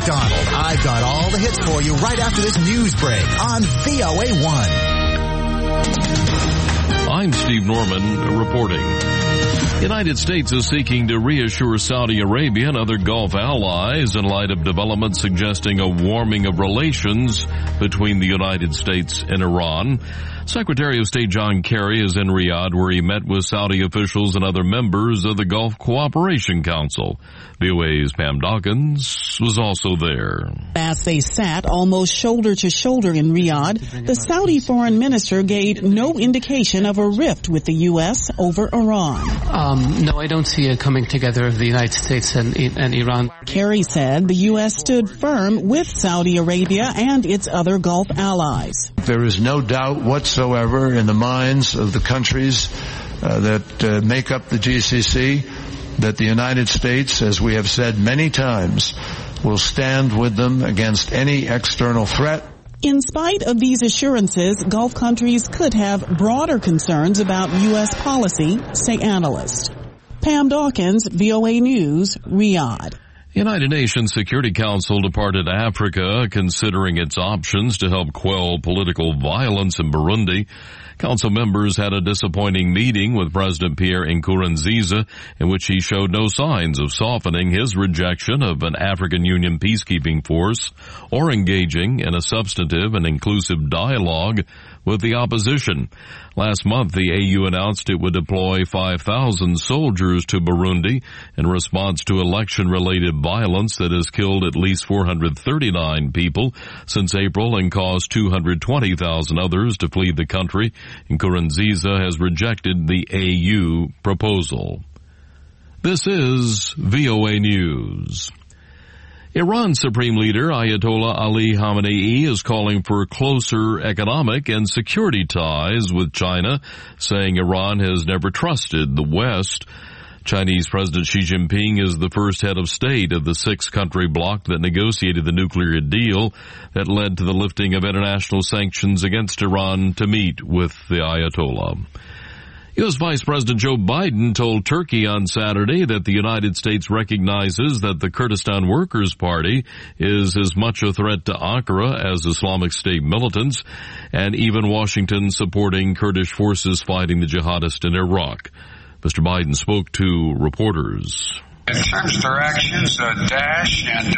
McDonald. I've got all the hits for you right after this news break on VOA1. I'm Steve Norman reporting. The United States is seeking to reassure Saudi Arabia and other Gulf allies in light of developments suggesting a warming of relations between the United States and Iran. Secretary of State John Kerry is in Riyadh, where he met with Saudi officials and other members of the Gulf Cooperation Council. VOA's Pam Dawkins was also there. As they sat almost shoulder to shoulder in Riyadh, the Saudi foreign minister gave no indication of a rift with the U.S. over Iran. No, I don't see a coming together of the United States and Iran. Kerry said the U.S. stood firm with Saudi Arabia and its other Gulf allies. There is no doubt whatsoever in the minds of the countries that make up the GCC that the United States, as we have said many times, will stand with them against any external threat. In spite of these assurances, Gulf countries could have broader concerns about U.S. policy, say analysts. Pam Dawkins, VOA News, Riyadh. United Nations Security Council departed Africa, considering its options to help quell political violence in Burundi. Council members had a disappointing meeting with President Pierre Nkurunziza, in which he showed no signs of softening his rejection of an African Union peacekeeping force or engaging in a substantive and inclusive dialogue with the opposition. Last month, the AU announced it would deploy 5,000 soldiers to Burundi in response to election-related violence that has killed at least 439 people since April and caused 220,000 others to flee the country. Nkurunziza has rejected the AU proposal. This is VOA News. Iran Supreme Leader Ayatollah Ali Khamenei is calling for closer economic and security ties with China, saying Iran has never trusted the West. Chinese President Xi Jinping is the first head of state of the six-country bloc that negotiated the nuclear deal that led to the lifting of international sanctions against Iran to meet with the Ayatollah. U.S. Vice President Joe Biden told Turkey on Saturday that the United States recognizes that the Kurdistan Workers' Party is as much a threat to Ankara as Islamic State militants, and even Washington supporting Kurdish forces fighting the jihadists in Iraq. Mr. Biden spoke to reporters. In terms of their actions, Daesh and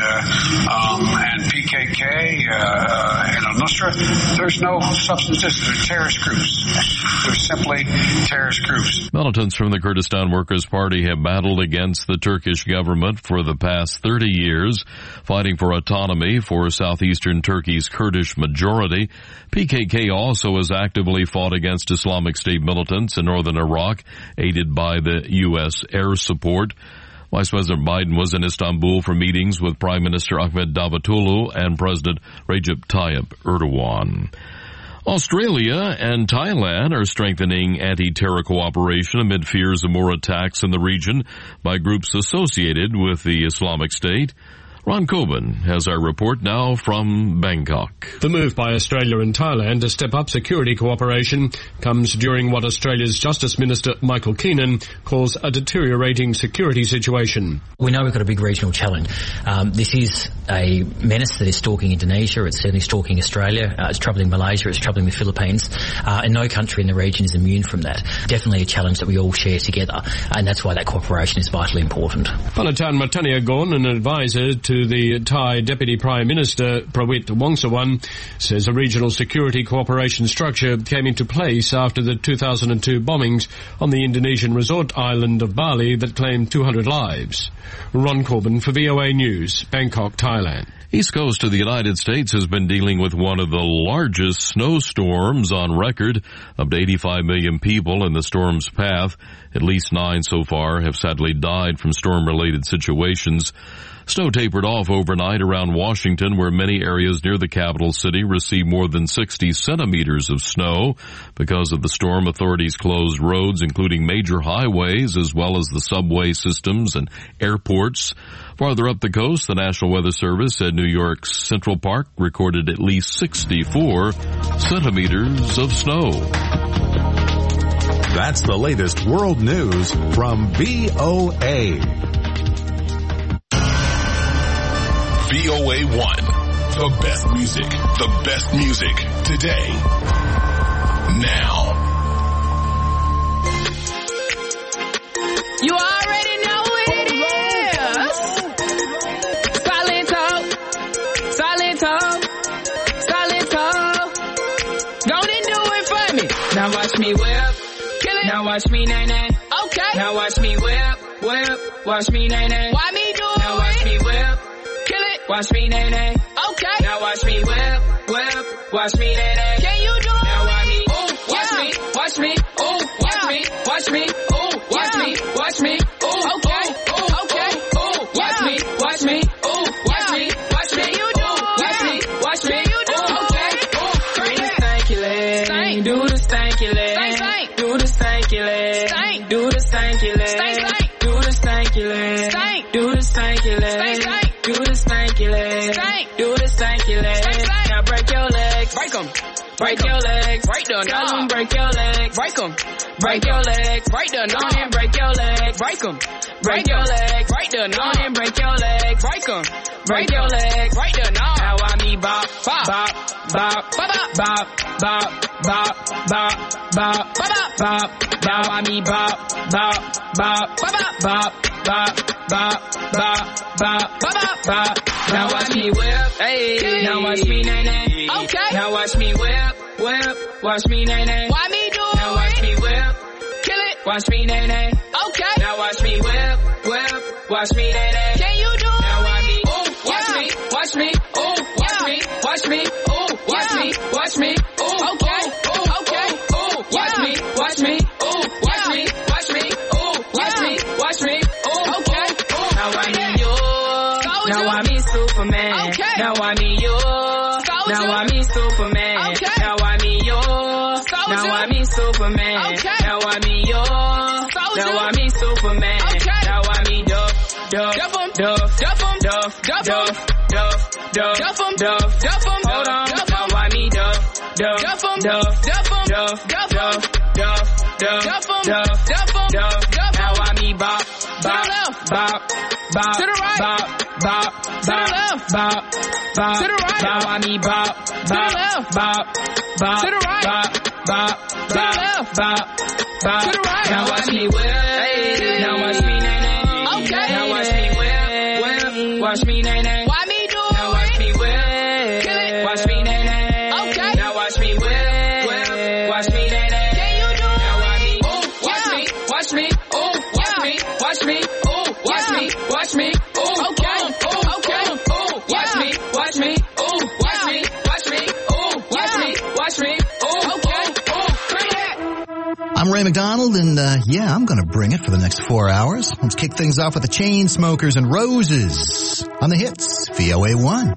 PKK and al-Nusra, there's no substances. They're terrorist groups. They're simply terrorist groups. Militants from the Kurdistan Workers' Party have battled against the Turkish government for the past 30 years, fighting for autonomy for southeastern Turkey's Kurdish majority. PKK also has actively fought against Islamic State militants in northern Iraq, aided by the U.S. air support. Vice President Biden was in Istanbul for meetings with Prime Minister Ahmed Davutoglu and President Recep Tayyip Erdogan. Australia and Thailand are strengthening anti-terror cooperation amid fears of more attacks in the region by groups associated with the Islamic State. Ron Coben has our report now from Bangkok. The move by Australia and Thailand to step up security cooperation comes during what Australia's Justice Minister Michael Keenan calls a deteriorating security situation. We know we've got a big regional challenge. This is a menace that is stalking Indonesia. It's certainly stalking Australia. It's troubling Malaysia. It's troubling the Philippines. And no country in the region is immune from that. Definitely a challenge that we all share together. And that's why that cooperation is vitally important. Panitan Mataniagon, an advisor to the Thai Deputy Prime Minister Prawit Wongsuwan, says a regional security cooperation structure came into place after the 2002 bombings on the Indonesian resort island of Bali that claimed 200 lives. Ron Corbin for VOA News, Bangkok, Thailand. East coast of the United States has been dealing with one of the largest snowstorms on record. Up to 85 million people in the storm's path. At least 9 so far have sadly died from storm-related situations. Snow tapered off overnight around Washington, where many areas near the capital city received more than 60 centimeters of snow. Because of the storm, authorities closed roads, including major highways, as well as the subway systems and airports. Farther up the coast, the National Weather Service said New York's Central Park recorded at least 64 centimeters of snow. That's the latest world news from VOA. VOA1. The best music today. Now. You already know what it is. Silento. Go and do it for me. Now watch me whip. Kill it. Now watch me nay. Okay. Now watch me whip. Watch me nay. Why me do it? Now watch me whip. Kill it. Watch me nay. Okay. Now watch me whip. Watch me nay. Can you do it? Now watch me. Ooh, watch me. Ooh, watch me. Ooh, watch me. Ooh, watch me. Ooh, okay. Ooh, watch me. Ooh, watch me. You do it. Watch me. You do it. Okay. Ooh, stanky leg. Do the stanky leg. Do the stanky leg. Do the stanky leg. Do the stanky leg. Do the stanky leg. Do the stanky leg. Do the stanky leg. Now break your legs. Break them. Break your legs. Break the knob. Break your legs. Break them. Break your legs. Break the knob. And break your legs. Break them. Break your legs. Break the knob. And break your legs. Break them. Break your legs. Break the knob. Now I me bop, bop, bop, bop, bop, bop, bop, bop, bop, bop, bop. Now I me bop, bop, bop, bop, bop, bop, bop, bop, bop. Now watch me whip. Hey. Now watch me nay. Okay. Now watch me whip. Watch me nay. Why me do it? Now watch me whip. Kill it. Watch me nay. Okay. Now watch me whip. Watch me nay. Can you do it? Now watch me. Ooh, watch me. Ooh, watch me. Watch me. Ooh, watch me. Ooh, okay. Ooh, watch me. Ooh, watch me. Ooh, okay. Now I need you. Now I me Superman. Okay. Now I me you. Now I me Superman. Okay. Now I me you. Now I me Superman. Okay. Now I me you. Now I me Superman. Okay. Now I me Duff. Hold on. Now I me Duff. Now I me bop. To the right. Bop. To the left. Bop. To the right. Now I me bop. To the left. Bop. To the right. Bop. To the left. Bop. To the right. Now watch me whip. Now watch me nay. Okay. Now watch me whip. Watch me nay. Why me do it? Now watch me whip. Kill it. Watch me nay. Okay. Now watch me whip. Watch me nay. Can you do it? Now watch me. Ooh, watch me. Ooh, watch me. Ooh, watch me. Ooh, okay. Ooh, watch me. Ooh, watch me. Ooh, okay. Bring it. I'm Ray McDonald, and I'm going to bring it for the next 4 hours. Let's kick things off with the Chainsmokers and Roses on the hits, VOA1.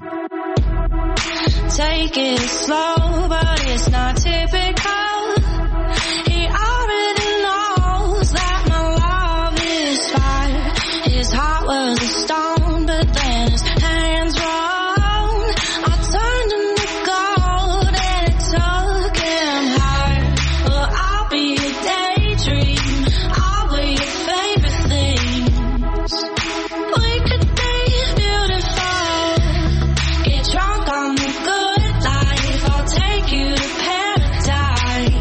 Take it slow, but it's not typical. He already knows that my love is fire. His heart was a stone, but then his hands were on. I turned into gold and it took him higher. Well, I'll be your daydream. I'll be your favorite things. We could be beautiful. Get drunk on the good life. I'll take you to paradise.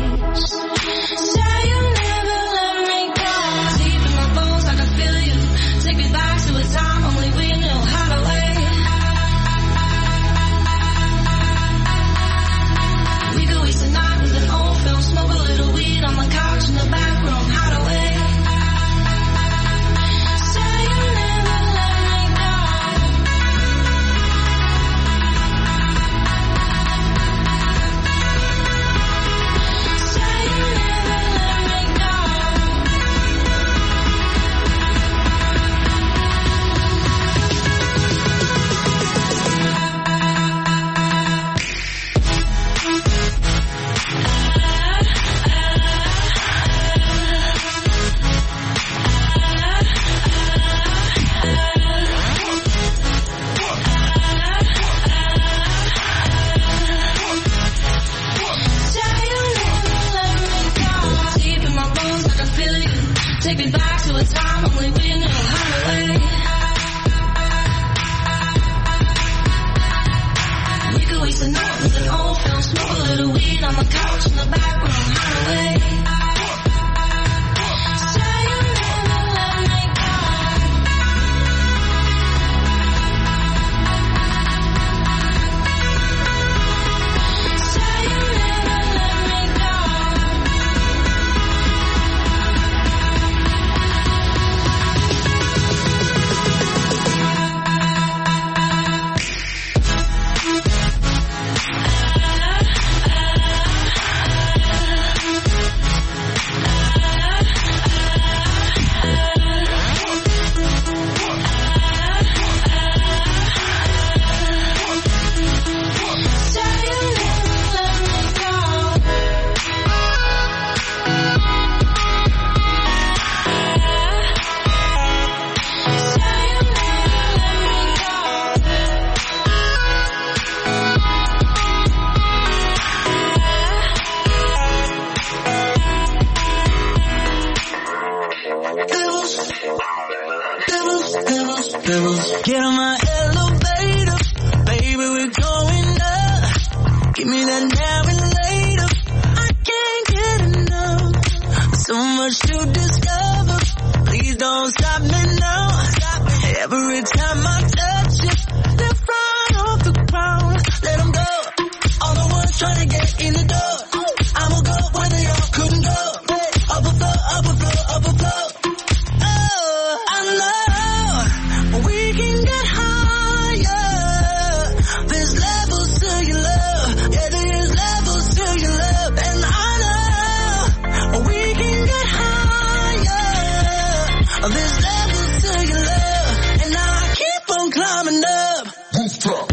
Get on my elevator, baby, we're going up. Give me that now and later. I can't get enough. So much to discover. Please don't stop me now. Every time I touch you, they're flying off the ground. Let them go. All the ones trying to get in the door. I will go where they all couldn't go. Up a floor, up a floor, up a floor. Oh, I know we can get higher. There's levels to your love. Yeah, there's levels to your love. And I know we can get higher. There's levels to your love. And I keep on climbing up. Rooftop.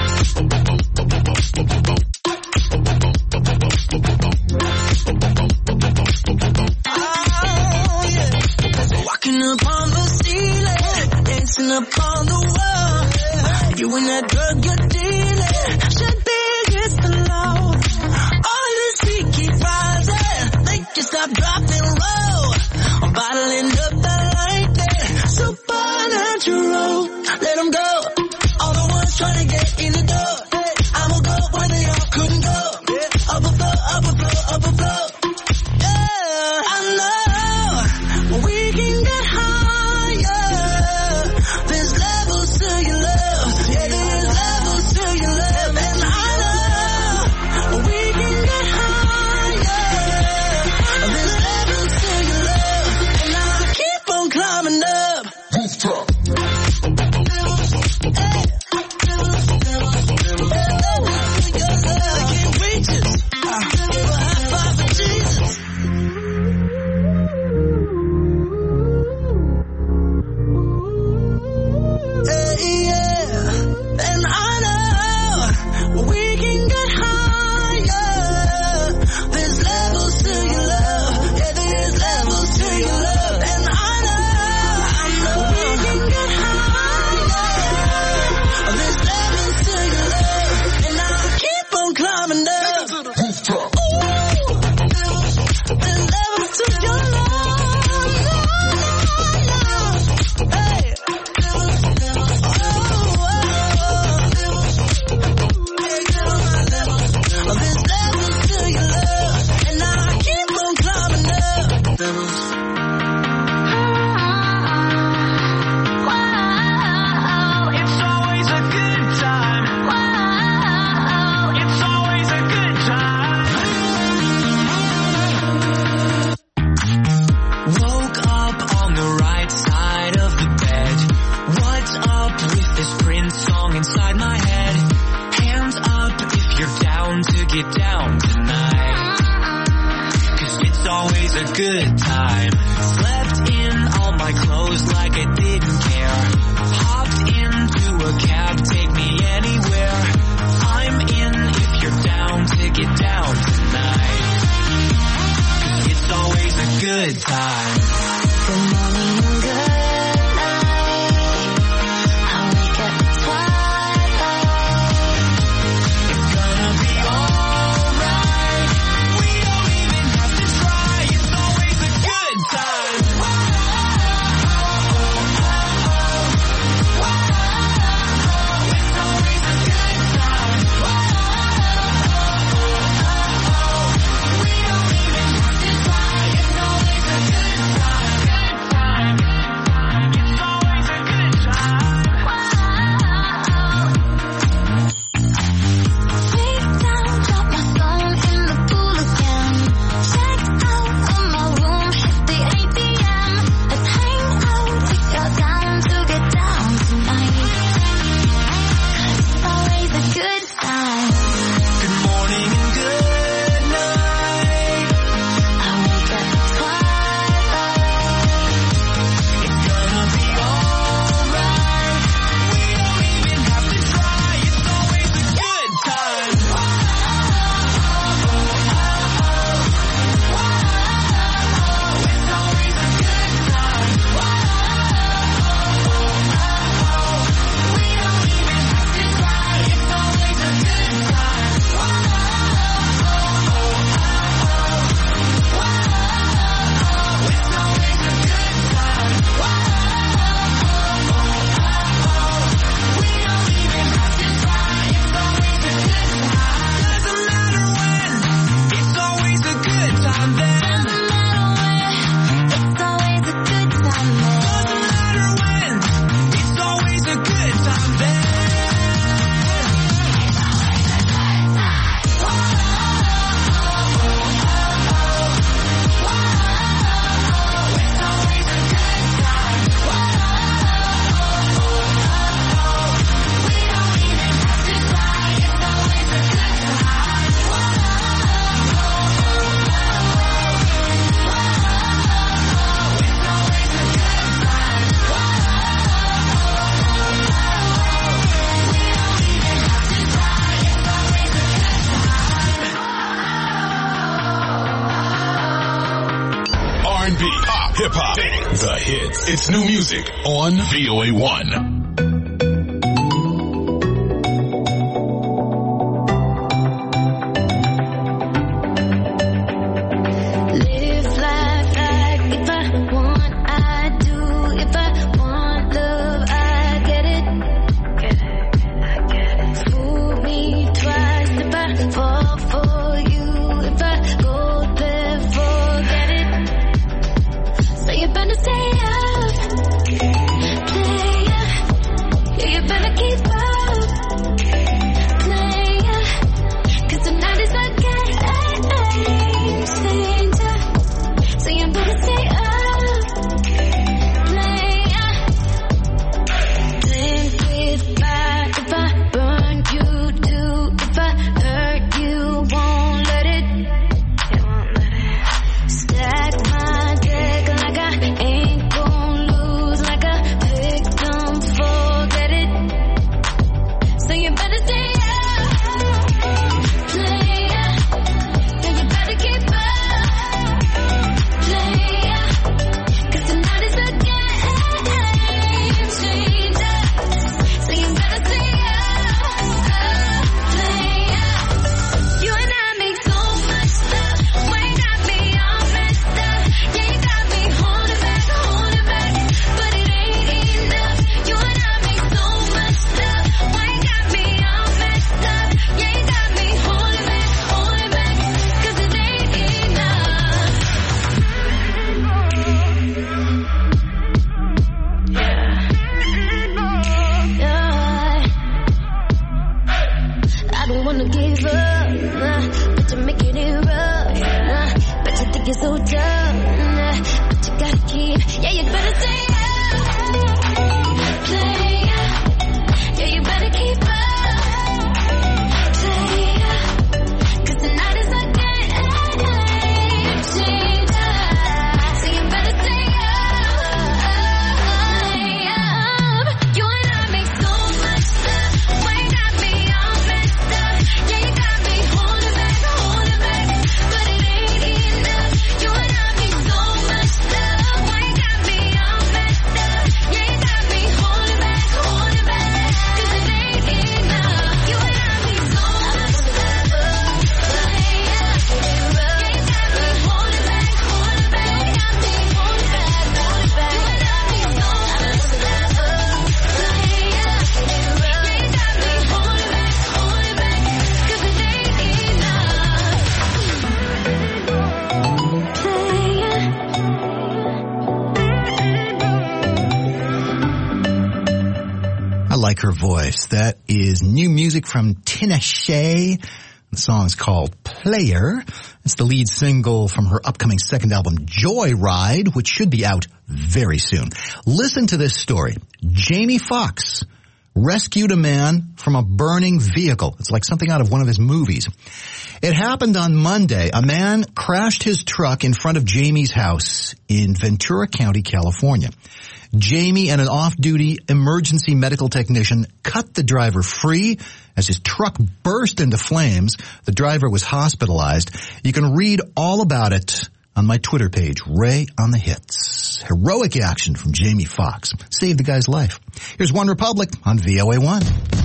Walking upon the ceiling, dancing upon the wall. You and that drug you're dealing should be against the law. All this we keep rising, think you stop, drop, and roll. I'm bottling up that lightning, supernatural. Let them go, all the ones trying to get in the door. I will go where they all couldn't go. Up a floor, up a floor, up a floor. Yeah, I know we can get higher. There's levels to your love. Yeah, there's levels to your love. And I know we can get higher. There's levels to your love. And I keep on climbing up. Rooftop. I can't reach it. Give a high five for Jesus. Yeah, and I know we can get higher. There's levels to your love. Yeah, there's levels to your love. And I know we can get higher. There's levels to your love. And I keep on climbing up. Ooh, there's levels to your love. Hey. There's levels to your love, and I keep on climbing up. Wow, it's always a good time. Wow, it's always a good time. Woke up on the right side of the bed. What's up with this Prince song inside my head? Hands up if you're down to get down tonight. 'Cause it's always a good time. Slept in all my clothes like I didn't care. Hopped into a cab, take me anywhere. I'm in if you're down to get down tonight. 'Cause it's always a good time. Good morning and good night. I wake up at twilight. It's gonna be alright. We don't even have to try. It's always a good time. hip hop, the hits. It's new music on VOA1. Her voice. That is new music from Tinashe. The song's called Player. It's the lead single from her upcoming second album, Joyride, which should be out very soon. Listen to this story. Jamie Foxx rescued a man from a burning vehicle. It's like something out of one of his movies. It happened on Monday. A man crashed his truck in front of Jamie's house in Ventura County, California. Jamie and an off-duty emergency medical technician cut the driver free as his truck burst into flames. The driver was hospitalized. You can read all about it on my Twitter page, Ray on the Hits. Heroic action from Jamie Foxx. Saved the guy's life. Here's One Republic on VOA1.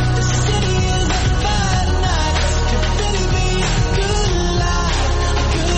Good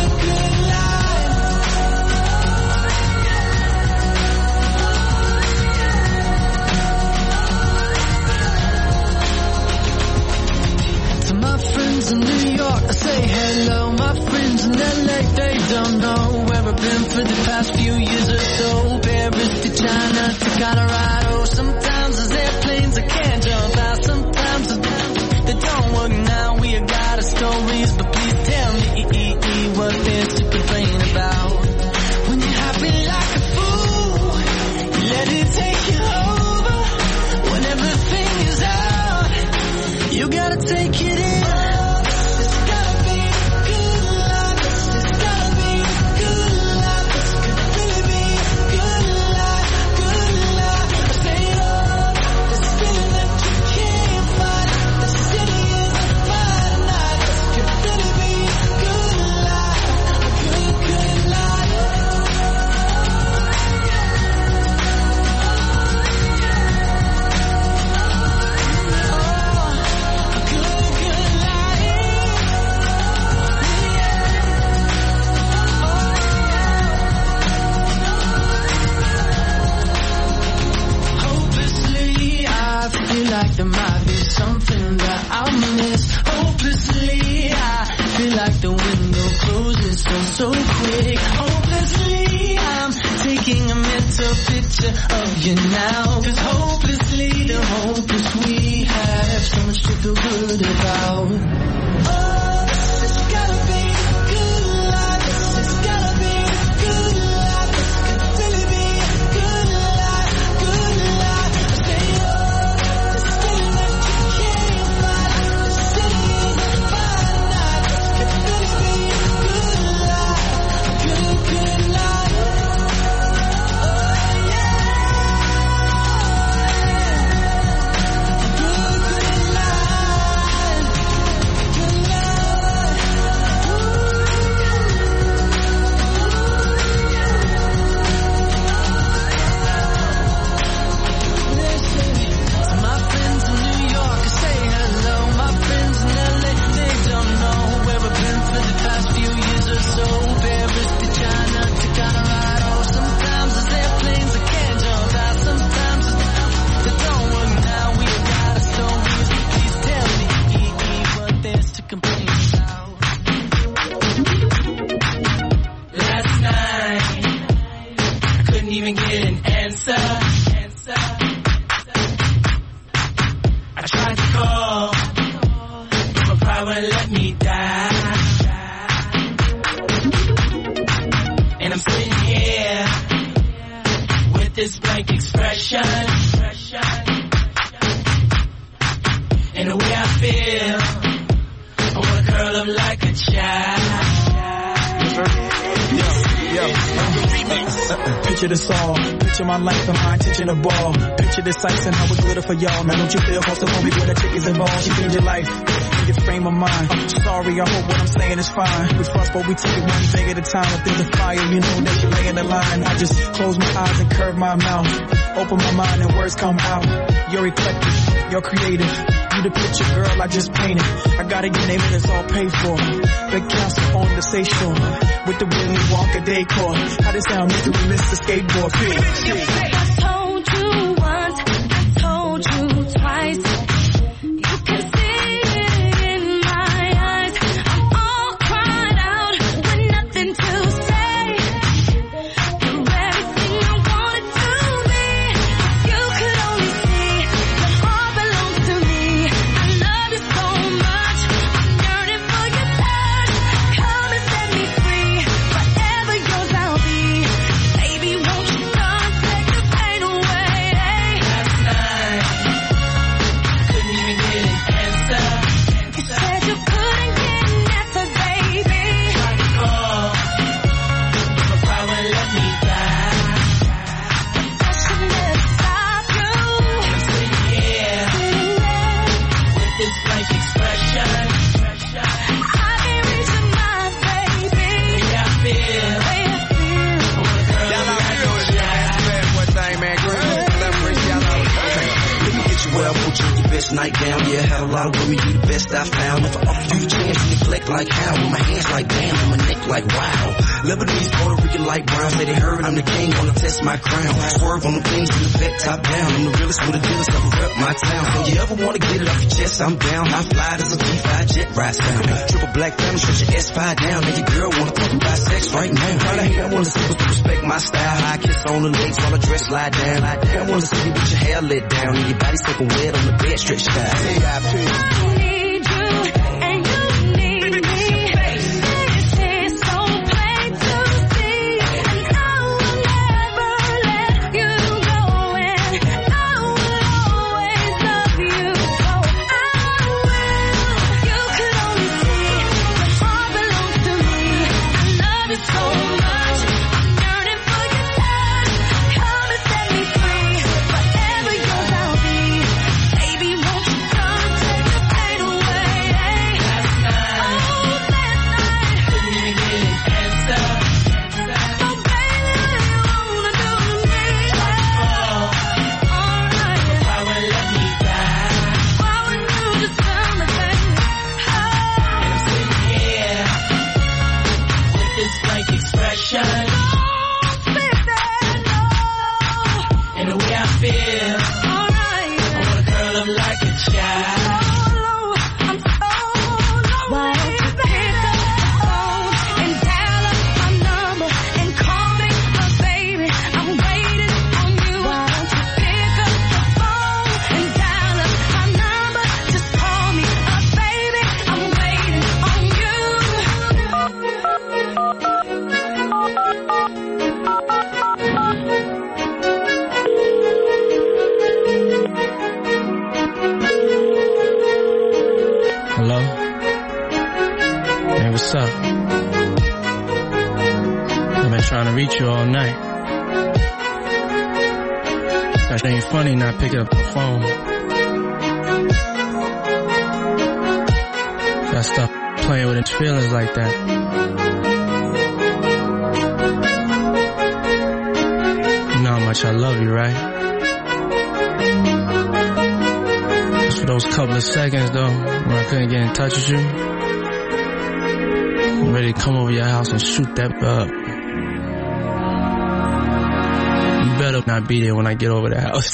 LA, they don't know where I've been for the past few years or so. Paris to China to Colorado. Sometimes there's airplanes I can't jump out. Sometimes they don't work now. We got our stories, but please tell me what there's to complain about. When you're happy like a fool, you let it take you over. When everything is out, you gotta take it in. Like there might be something that I'll miss. Hopelessly, I feel like the window closes so quick. Hopelessly, I'm taking a mental picture of you now. Cause hopelessly, the hopeless we have so much to feel good about. Oh, this has gotta be a good life. This has gotta be a good life. This could really be a good life, good life. I say, Picture this all, picture my life and my attention to ball. Picture this ice and how it's glitter for y'all. Man, don't you feel close to homie when the chick is involved? She changed your life and your frame of mind. I'm sorry, I hope what I'm saying is fine. We fuss, but we take it one day at a time. If there's a fire, you know that you're laying the line. I just close my eyes and curve my mouth. Open my mind and words come out. You're eclectic, you're creative. You the picture, girl, I just painted. I gotta get name and it's all paid for. Big council on the station with the Willy Wonka decor. How this sound, Mr. Skateboard? I told you once, I told you twice. You can see it in my eyes. I'm all cried out with nothing to say. You're everything I wanted to be. You could only see your heart belongs to me. I love you so much. I'm yearning for your touch. Come and set me free. Forever yours I'll be. Baby, won't you come take the pain away? Last night, couldn't even get an answer. You said you couldn't get an answer, baby. Tried to call, but pride wouldn't let me die. That should never stop you. I'm sitting here with this blank expression. I've been reaching my baby. The way I feel. Well, put you your best night down. Yeah, had a lot of women, you the best I found. If I offer you a chance, you neglect like how? With my hands like damn, and my neck like wow. Lebanese, Puerto Rican, light brown. Say they heard I'm the king, wanna test my crown. Swerve on the things in the back, top down. I'm the realest with the dealers, cover up my town. When you ever wanna get it off your chest, I'm down. I fly as a G5 jet rides down. Triple black family, stretch your S5 down. And your girl wanna talk about sex right now. All I hear, I wanna see what's to respect my style. High kiss on the legs while I dress slide down. I wanna see you with your hair let down and your body soaking wet on the bed stretched out. I need you and you need me. This is so plain to see, and I will never let you go, and I will always love you. So I will. You could only see the heart belongs to me. I love it so much. I'm yearning for your touch. Come and set me free. Forever yours I'll be. Baby, won't you come take the pain away? Last night, couldn't even get an answer. So baby, what you wanna do to me? Alright, why would let me die? Why would you just tell me, baby? And I'm sitting here with this blank expression. And the way I feel, I wanna curl up like a child. Why don't you pick up the phone and dial up my number and call me a baby? I'm waiting on you. Why don't you pick up the phone and dial up my number? Just call me a baby. I'm waiting on you. Hello? Hey, what's up? I've been trying to reach you all night. That ain't funny not picking up the phone. Gotta stop playing with his feelings like that. You know how much I love you, right? Just for those couple of seconds, though, when I couldn't get in touch with you, I'm ready to come over your house and shoot that up. You better not be there when I get over the house.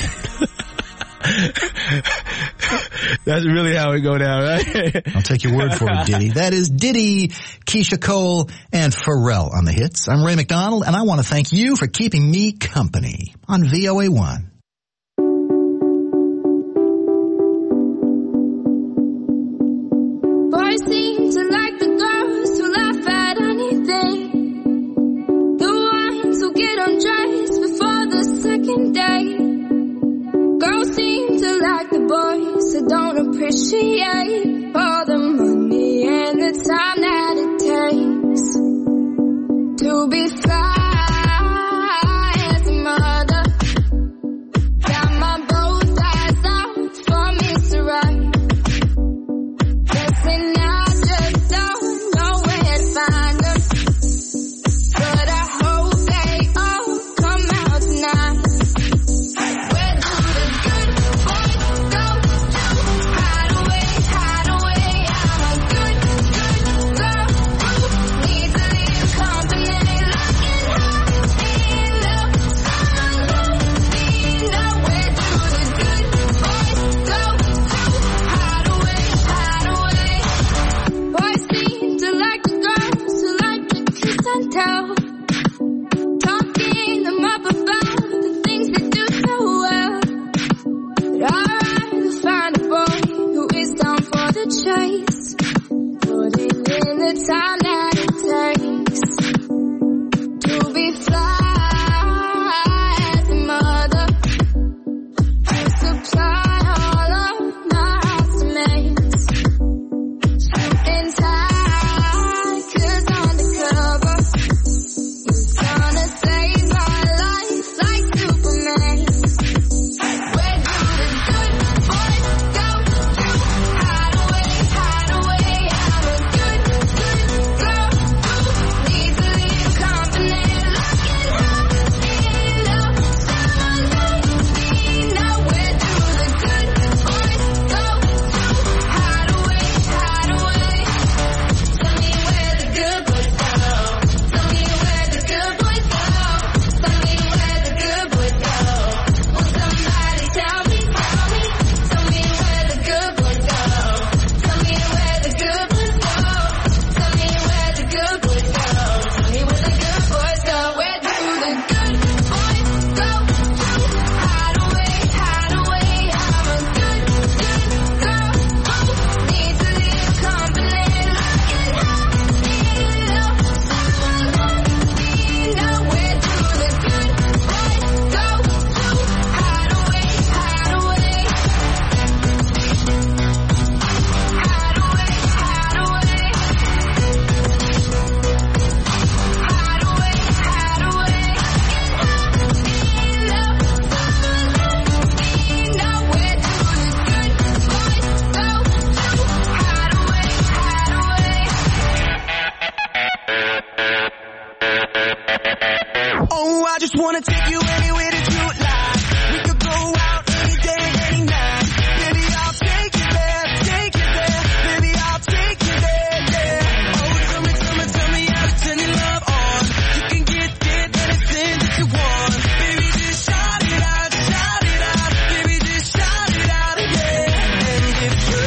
That's really how it go down, right? I'll take your word for it, Diddy. That is Diddy, Keisha Cole, and Pharrell on the hits. I'm Ray McDonald, and I want to thank you for keeping me company on VOA1. Boys seem to like the girls who laugh at anything. The ones who get undressed before the second date. Girls seem to like the boys who don't appreciate all the money and the time that it takes to be fly as a mother. Got my both eyes out for Mr. Right. Guessing I just don't know where to find them, but I hope they all come out tonight. Where do the good boys go to? Hide away, hide away. I'm a good girl who needs a little company. Looking take you anywhere that you like. We could go out any day, any night. Baby, I'll take you there, take you there. Baby, I'll take you there, yeah. Oh, tell me how to turn your love on. You can get anything that you want. Baby, just shout it out, shout it out. Baby, just shout it out, yeah. And if you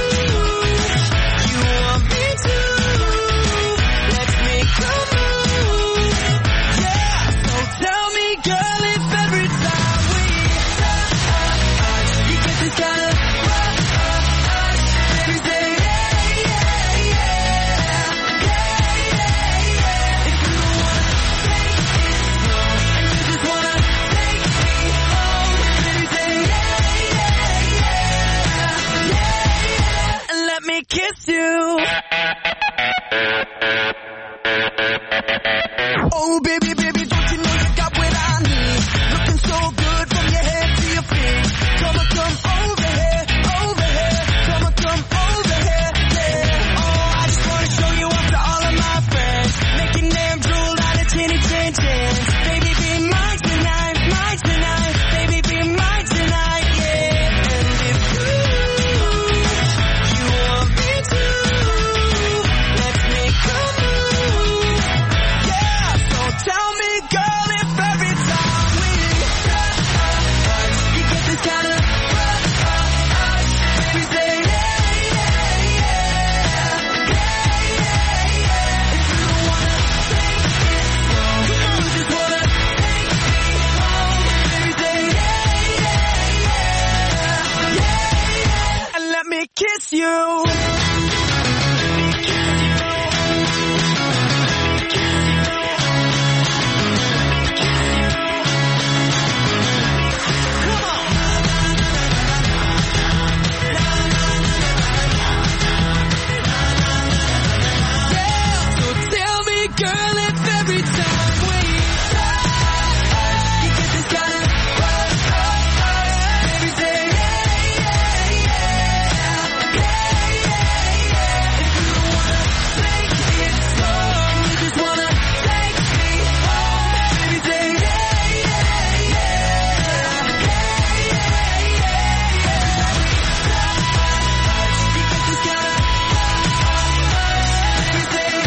want me to, let's make a move, yeah. So tell me, girl, if every time we touch, you get this kind of rush, baby, say yeah, yeah, yeah, yeah, yeah, yeah. If you wanna take it slow, and you just wanna take me home, baby, say yeah, yeah, yeah, yeah, and let me kiss you. Oh, baby, baby, don't you know you got what I need? Looking so good from your head to your feet. Come on, come over here, over here. Come on, come over here, yeah. Oh, I just wanna show you off to all of my friends. Making them drool out of chinny chin chins. Baby, be mine tonight, mine tonight. Baby, be mine tonight, yeah. And if you want me to, let's make a move, yeah. So tell me, girl, if every time we touch, you get this kind of rush, baby, say yeah, yeah, yeah, yeah, yeah, yeah. If you wanna take it slow, you just wanna take me home, baby, say yeah, yeah, yeah, yeah, yeah, and let me kiss you. So tell me, girl, if every time we touch, you get this kind of rush, baby, say yeah, yeah, yeah, yeah, yeah, yeah. If you wanna take it slow, and you just wanna take me home, baby, say yeah, yeah, yeah, yeah, yeah, yeah. You get this kind of baby, say yeah,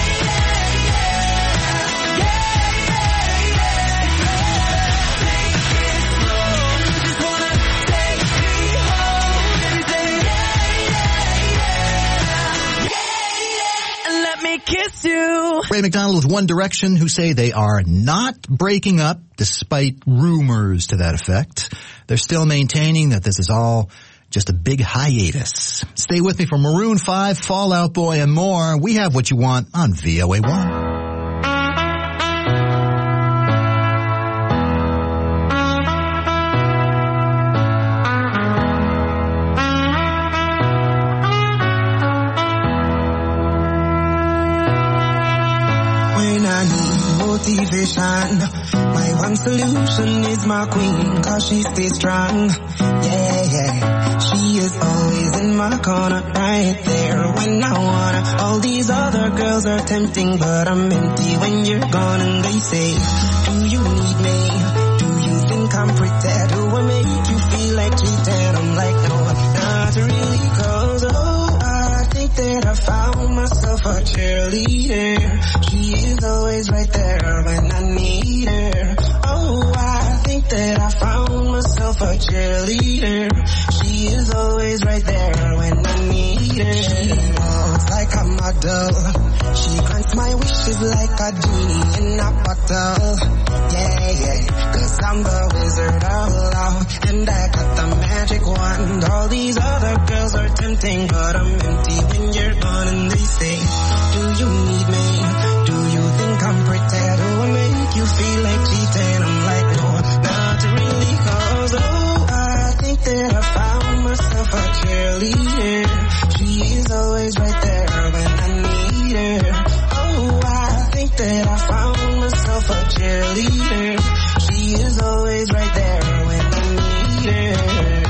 and let me kiss you. Ray McDonald with One Direction, who say they are not breaking up despite rumors to that effect. They're still maintaining that this is all just a big hiatus. Stay with me for Maroon 5, Fall Out Boy, and more. We have what you want on VOA1. When I need motivation, my one solution is my queen, cause she stays strong. Yeah, yeah. She is always in my corner, right there when I wanna. All these other girls are tempting, but I'm empty when you're gone. And they say, do you need me? Do you think I'm pretty? Do I make you feel like cheating? I'm like, no, not really, cause I think that I found myself a cheerleader. She is always right there when I need her. Oh, I think that I found myself a cheerleader. She is always right there when I need her. She walks like a model. She grants my wishes like a genie in a bottle. Yeah, yeah, cause I'm the wizard of love, and I got the magic wand. All these other girls are tempting, but I'm empty when you're gone. And they say, do you need me? Do you think I'm pretty? Do I make you feel like cheating? I'm like, no, not really, cause I think that I found myself a cheerleader. She is always right there when I need her. Oh, I think that I found myself a cheerleader. She is always right there when I need her.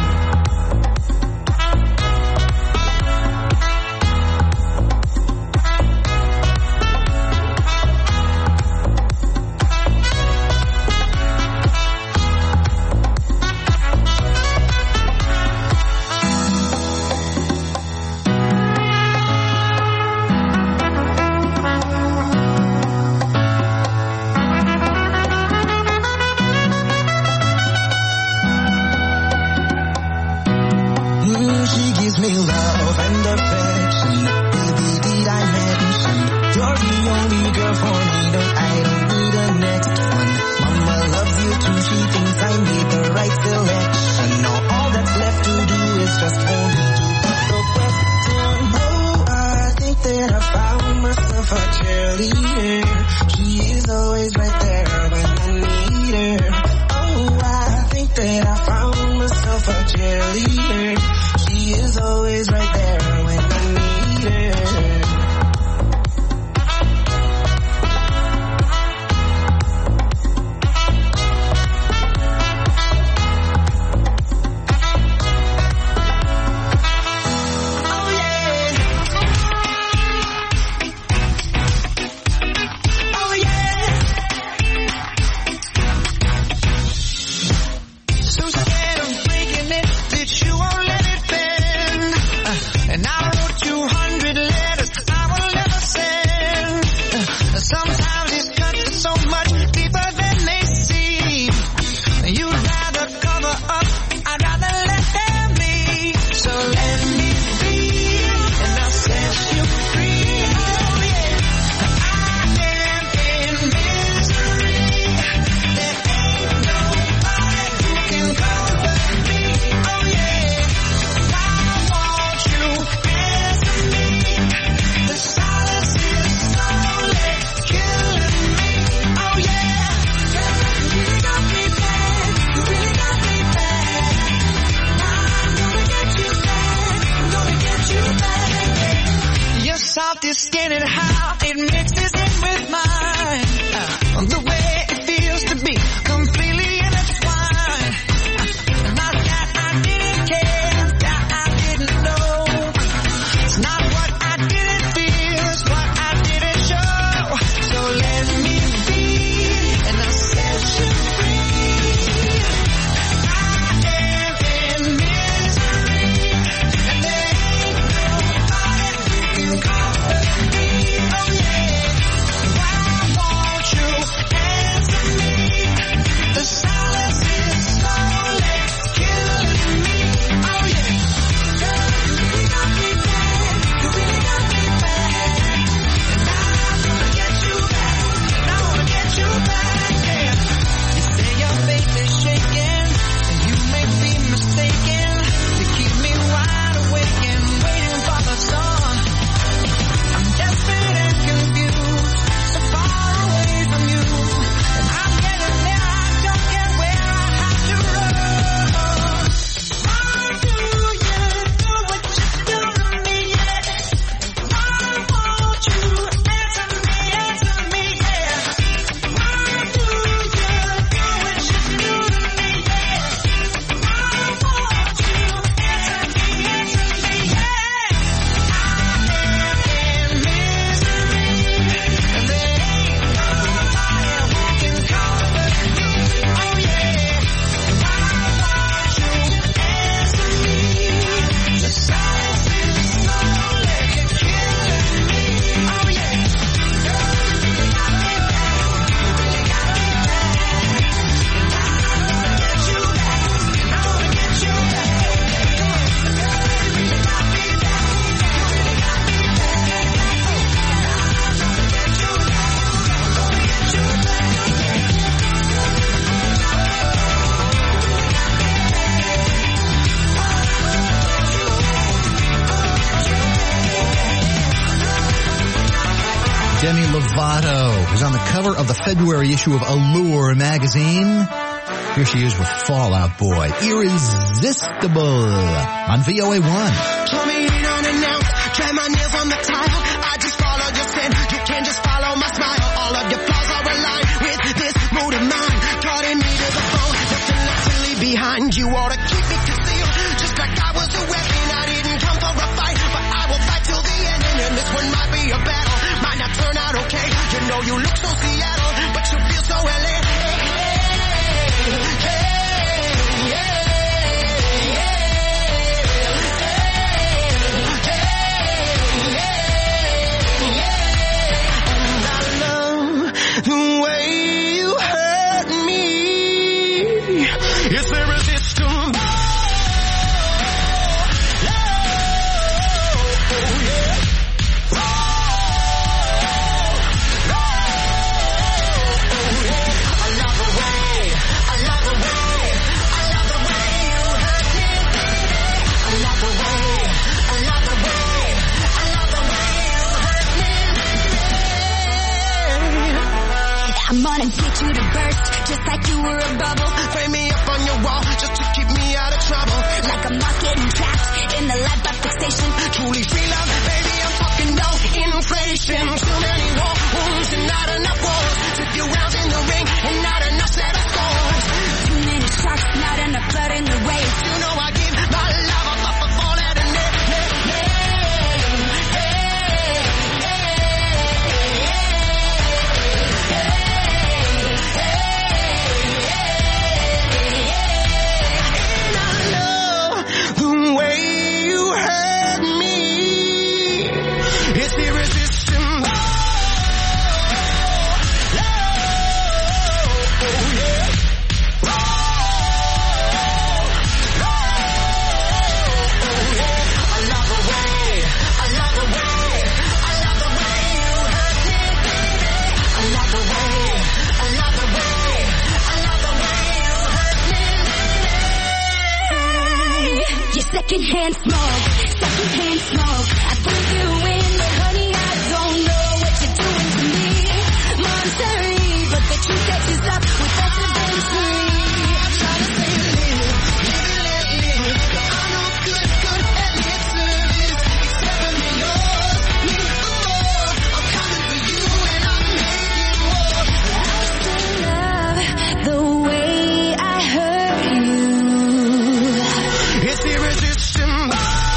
believe her. She is always right there when I need her. Demi Lovato, who's on the cover of the February issue of Allure magazine. Here she is with Fall Out Boy, Irresistible, on VOA1. Draw me in unannounced, drag my nails on the tile. I just follow your sin, you can't just follow my smile. All of your flaws are aligned with this mood of mine. Calling me to the phone, just intellectually behind. You ought to keep me concealed, just like I was a weapon. I didn't come for a fight, but I will fight till the end. And this one might be a battle, might not turn out okay. You know you look so Seattle, but you feel so LA. I'm gonna get you to burst, just like you were a bubble. Frame me up on your wall, just to keep me out of trouble. Like a monster a life by fixation. Truly free love, baby, I'm talking no inflation. Too many war wounds and not enough wars. Took you rounds in the ring and not enough set of scores. Too many sharks, not enough blood in the waves. You know I give my love up before that and secondhand smoke, secondhand smoke. I put you in, but honey, I don't know what you're doing to me. Monterey, but the truth catches up with us eventually. I'm trying to say live, live. I know good at listening. Except for me, yours, me more. I'm coming for you and I'm making war. I still love the way I hurt you. It's irresistible.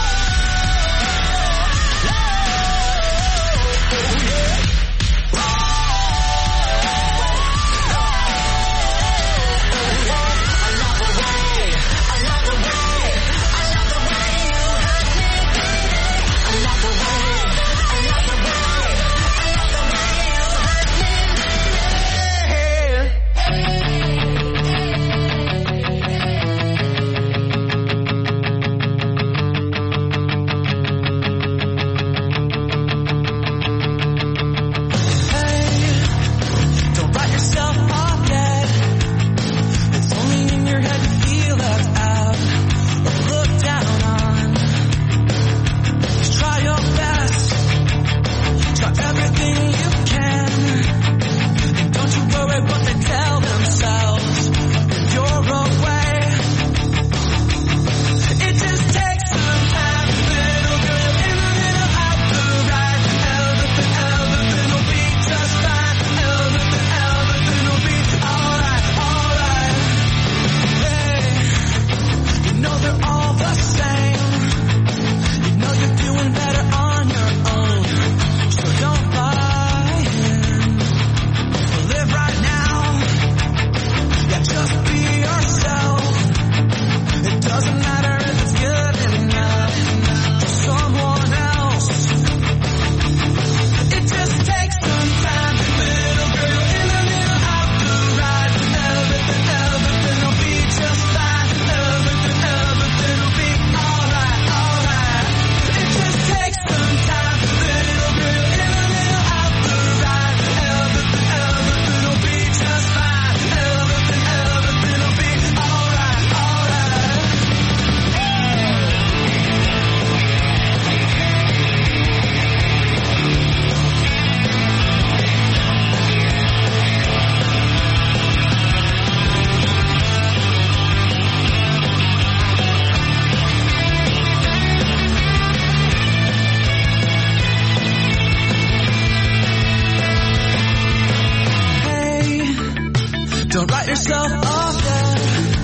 Don't write yourself off yet.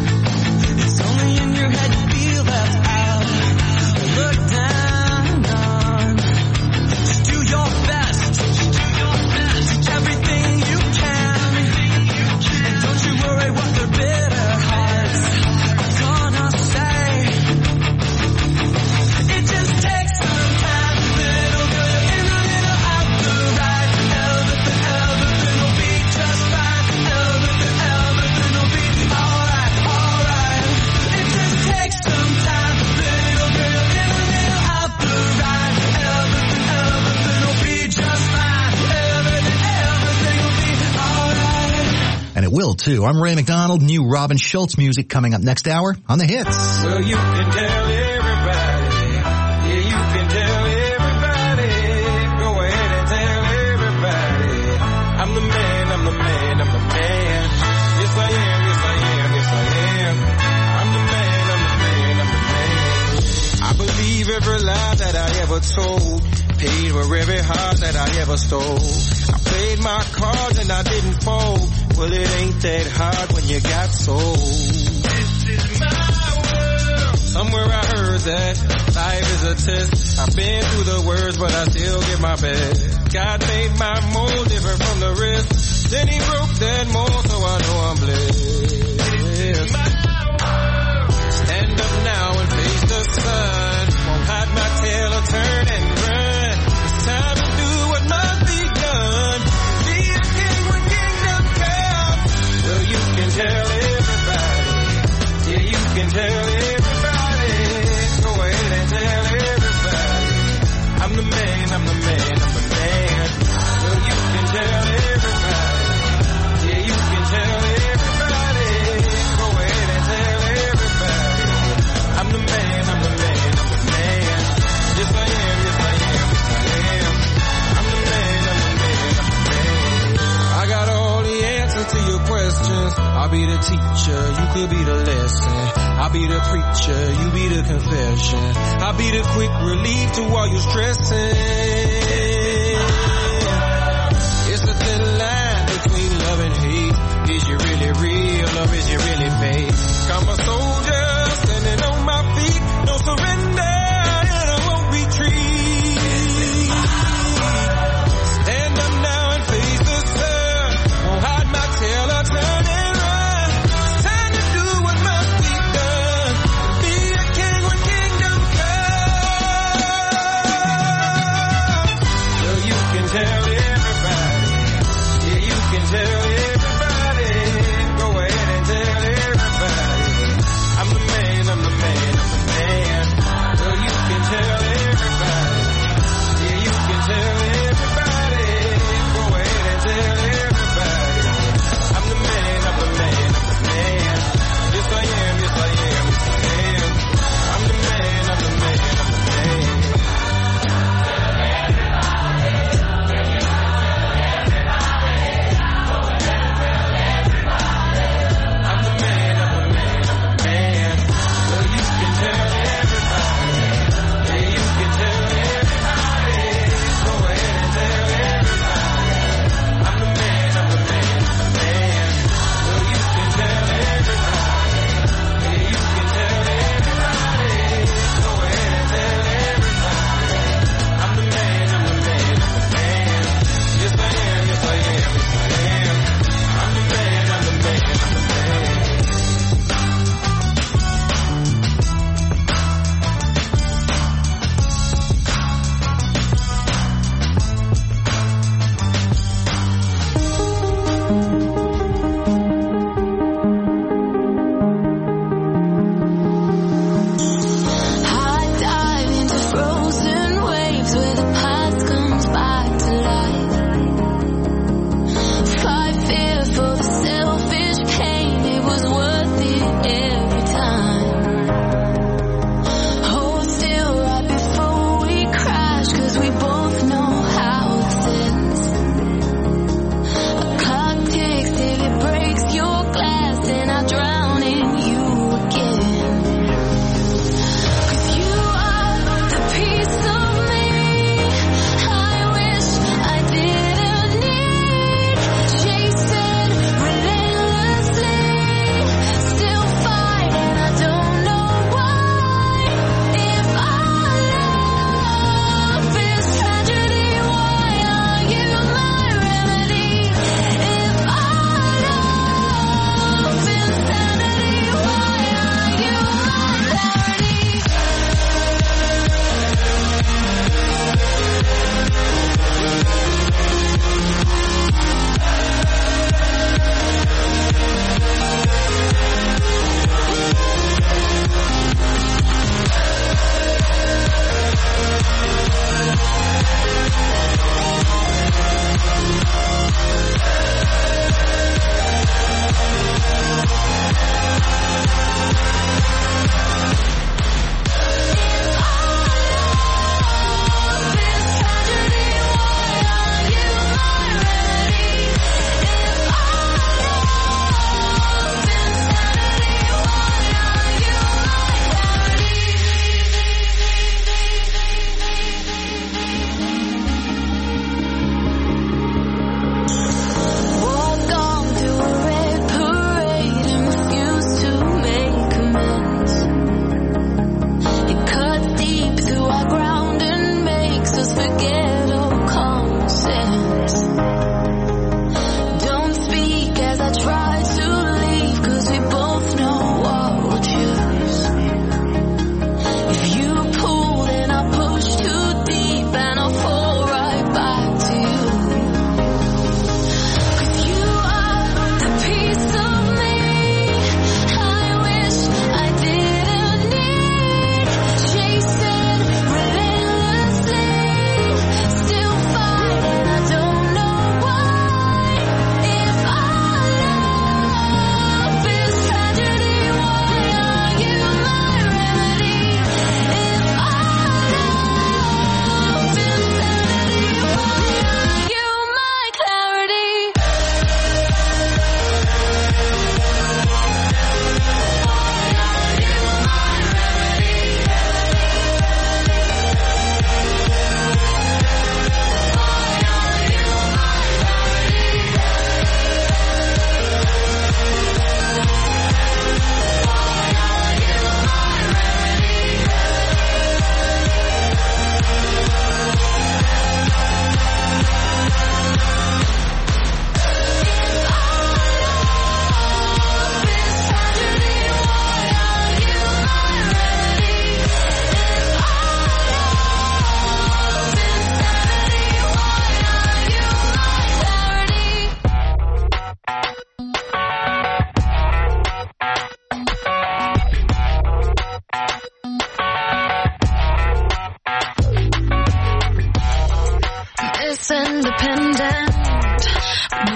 It's only in your head you feel left out. Look down on. Just do your best. Teach everything you can. And don't you worry what their bitter hearts are gonna say. It just takes some time. Little girl in a little out the right. Everything will be just fine. Everything will be alright, alright. It just takes some time. Little girl in a little out the right. Everything will be just fine. Everything will be alright. And it will, too. I'm Ray McDonald. New Robin Schultz music coming up next hour on The Hits. Well, you can tell everybody. Yeah, you can tell everybody. Go ahead and tell everybody. I'm the man, I'm the man, I'm the man. Yes, I am, yes, I am, yes, I am. I'm the man, I'm the man, I'm the man. I believe every lie that I ever told. Paid for every heart that I ever stole. I played my cards and I didn't fold. Well, it ain't that hard when you got sold. This is my world. Somewhere I heard that life is a test. I've been through the worst, but I still give my best. God made my mold different from the rest. Then he broke that mold, so I know I'm blessed. Stand up now and face the sun. Won't hide my tail or turn and run. It's time to do what must be done. Be a king when kingdom comes. Well, you can tell everybody. Yeah, you can tell everybody. Go ahead and tell everybody. I'm the man, I'm the man, I'm the man. Well, you can tell everybody. Yeah, you can tell everybody. Go ahead and tell everybody. I'm the man, I'm the man, I'm the man. Yes, I am, yes, I am, yes, I am. I'm the man, I'm the man, I'm the man. I got all the answers to your questions. I'll be the teacher, you could be the lesson. I'll be the preacher, you be the confession. I'll be the quick relief to all your stressing. It's a thin line between love and hate. Is you really real or is you really fake? I'm a soldier standing on my feet. No surrender and I won't retreat. Stand up now and face the sun. Won't hide my tail or turn and run. It's time to do what must be done. Be a king when kingdom comes.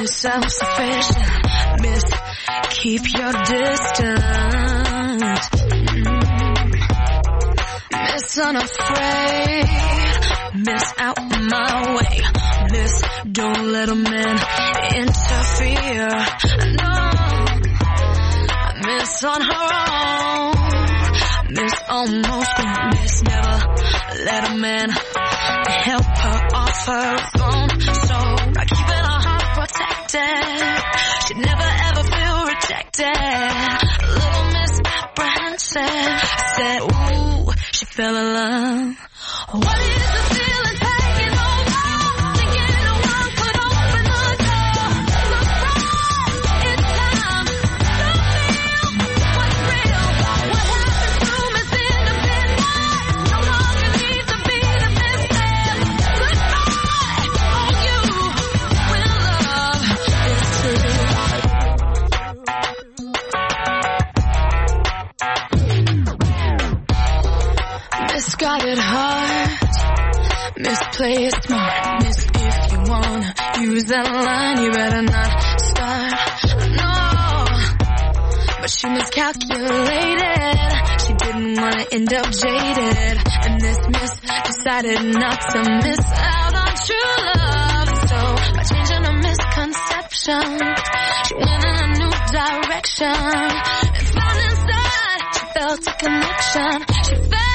too self-sufficient. Miss, keep your distance. Miss, unafraid. Miss, out my way. Miss, don't let a man interfere. No, Miss on her own. Miss almost won't. Miss never let a man help her off her phone. So by keeping her heart protected, she'd never ever feel rejected. Little Miss apprehensive said, ooh, she fell in love. What is the feeling taking over? Thinking no one could open the door. Look right, it's time to feel what's real. What happened to Miss Independent? No longer needs to be the mistake. Goodbye, on you when love is true. Miss got it hard. Miss play it smart. Miss, if you wanna use that line, you better not start. No, but she miscalculated. She didn't wanna end up jaded. And this Miss decided not to miss out on true love. So by changing her misconception, she went in a new direction. And found inside, she felt a connection. She felt